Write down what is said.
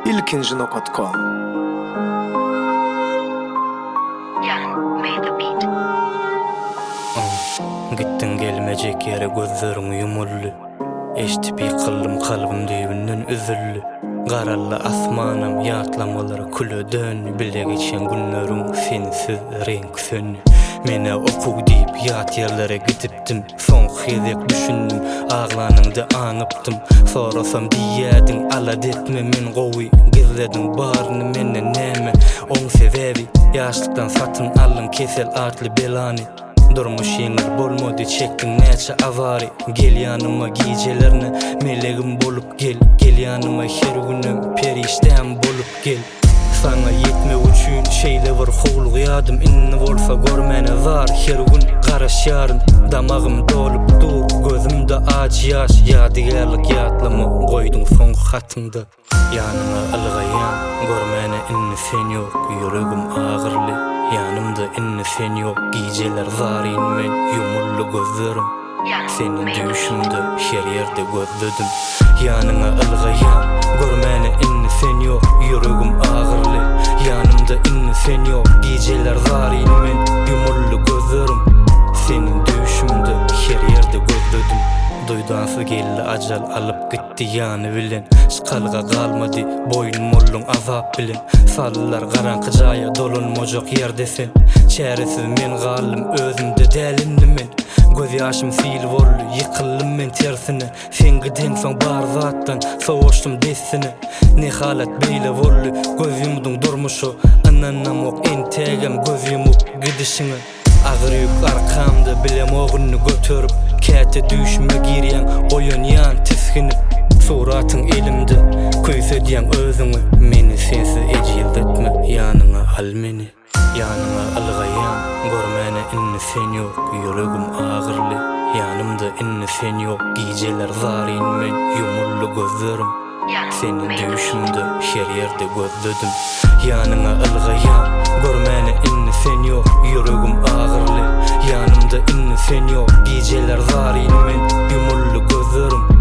ilkinci.com. Gittin gelmejek yere gözlerim yumullu. Eştip yıkıldım kalbim düğünden üzüllü. Qarallı asmanım yatlamaları külü dön. Bile geçen günlerim sensiz renk sönü. Mene oku deyip yat yerlere gidiptim. Son xezek düşündüm, ağlanыңды anıptım. Sorasam diyedin ala detme men gowy. Gizledin barını menne neme. On sebebi yaşlıktan satın alın kesel artlı belani. Durmuş yenger bolmody çektin neçe avari. Gel yanıma giycelerine meleğim bolup gel. Gel yanıma her günüm periştem bolup gel. Sana yetme üçün şeyle var hoğluq yadım. İnni bolsa görmene var her gün qaraş yarın. Damağım dolup dur gözümde acı yaş. Yadigarlık yatlama koydun son hatımda. Yanına ılgayan görmene inni sen yok. Yüreğim ağırlı yanımda inni sen yok. Giyceler zarin men yumullu gözlerim. Senin düşümde her yerde gözledim. Yanına ılgayan görmene inni sen yok. Yüreğim ağırlı yanımda inni sen yok. Giyceler zarin men yumullu gözlerim. Senin düşümde her yerde gözledim. Duydansı geldi acal alıp gitti yani bilen. Şkalga kalmadı boyun mollun azap bilen. Sallılar qaranqı jaya dolunmojak yerdesen. Çäresiz men galım özümde delindim men. Göz yaşım sil bollu yıkıldım men tersine. Sen giden soň bar zattan soğuştum desine. Ne halat beýle bollu göz yumdun durmuşu. Ananam ok entegem göz yumup gidişine. Ağır yük arkamda bilem oğunnu götürüp. Käte düşme girýän oýan ýan tiskinip. Suratın elimde köýse diýen özüňi. Meni sensiz ejildetme ýanyňa al meni. Ýanyňa ılgayan görmene inni sen yok. Yüreğim ağırlı yanımda inni sen yok. Giyceler zarin men yumullu gözlerim. Senin düşümde her yerde gözledim. Yanına ılgayan görmene inni sen yok. Yüreğim ağırlı yanımda inni sen yok. Giyceler zarin men yumullu gözlerim.